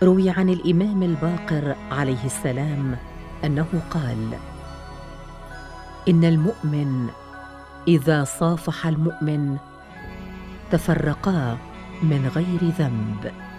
روي عن الإمام الباقر عليه السلام أنه قال: إن المؤمن إذا صافح المؤمن تفرقا من غير ذنب.